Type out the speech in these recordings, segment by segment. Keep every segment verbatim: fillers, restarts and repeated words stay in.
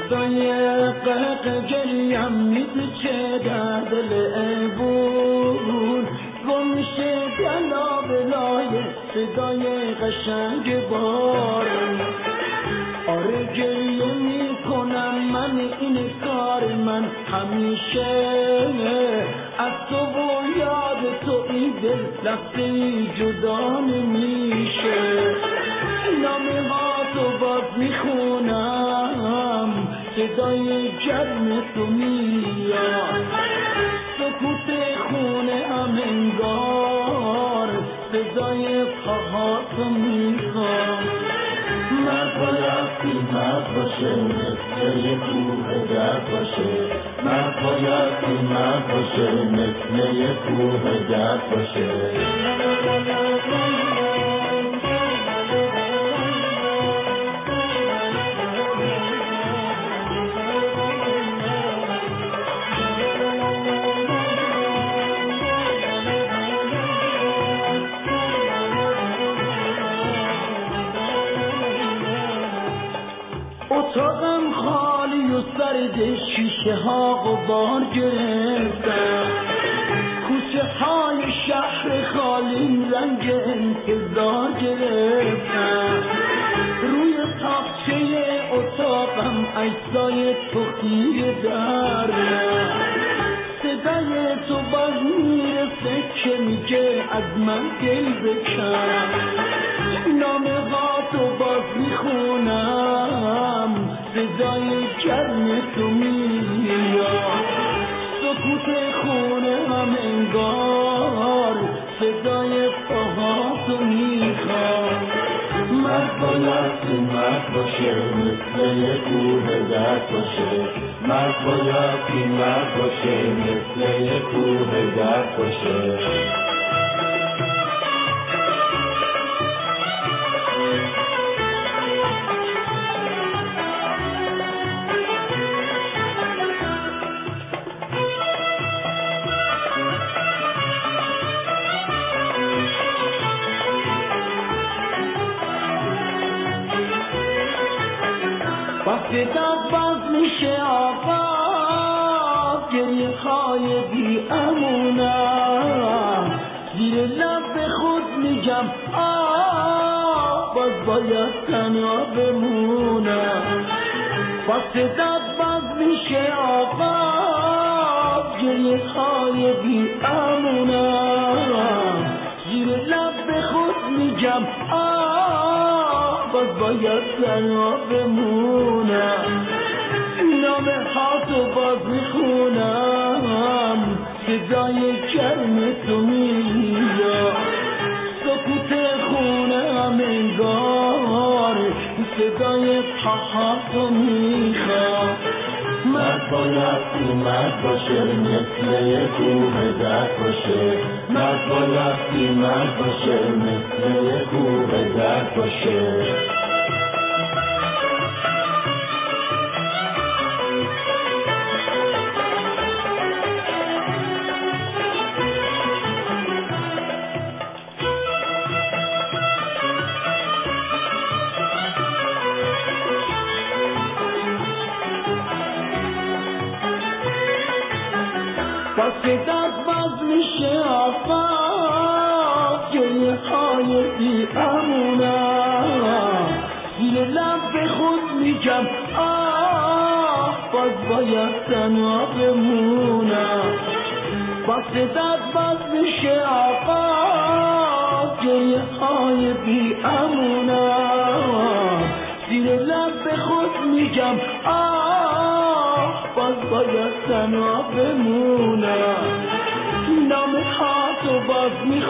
صدای قهق گریم میپیچه در دل ایوون گم میشه بلا بلای صدای قشنگ بارون. آره گریه میکنم من، این کار من همیشه از تو و یاد تو این دل لحظه‌ای جدا نمیشه. نامه ها تو باز میخونم صدای گرم تو میاد، سکوت خونه هم انگار صدای پاها تو میخواد. مرد بایستی مرد باشه، مثل یه کوه درد باشه. مرد بایستی مرد باشه، مثل یه کوه درد باشه. اتاقم خالی و سرد، شیشه ها غبار گرفتم. کوچه های شهر خالی رنگ انتظار گرفتم. روی تاقچه اتاقم عکسای تو خیره دارم. صدای تو باز میرسه که میگه از من دل بکن. نامه ها تو باز میخونم صدای گرم تو میاد، سکوت خونه هم انگار صدای پاها تو میخواد. مرد بایستی مرد باشه، مثل یه کوه درد باشه. مرد بایستی مرد باشه، مثل یه کوه درد باشه. وقتی داد باز میشه آقا، گریه های بی امونم. زیر لب به خود میگم آه، باز باید تنها بمونم. وقتی داد باز میشه آقا، گریه های بی امونم. زیر لب به خود میگم آه، باز باید تنها بمونم. نامه ها تو باز میخونم صدای گرم تو میاد، سکوت خونه هم انگار صدای پاها تو میخواد. مرد بایستی مرد باشه، مثل یه کوه درد باشه. مرد بایستی مرد باشه، مثل یه کوه درد باشه. با صدات باز میشه آفاق، گریه های بی امونم. زیر لب به خود میگم آه، باز باید تنها بمونم. با صدات باز میشه آفاق، گریه های بی امونم. زیر لب به خود میگم آه، باز باید تنها بمونم. نامه ها تو باز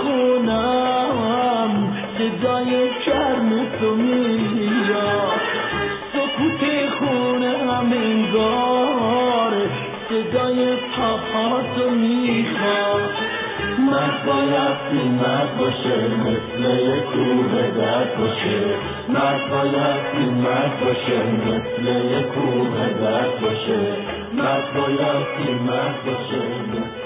میخونم صدای گرم تو میاد، سکوت خونه هم انگار صدای پاها تو میخواد. مرد بایستی مرد باشه، مثل یه کوه درد باشه. مرد بایستی مرد باشه، مثل یه کوه درد باشه. مرد بایستی مرد باشه.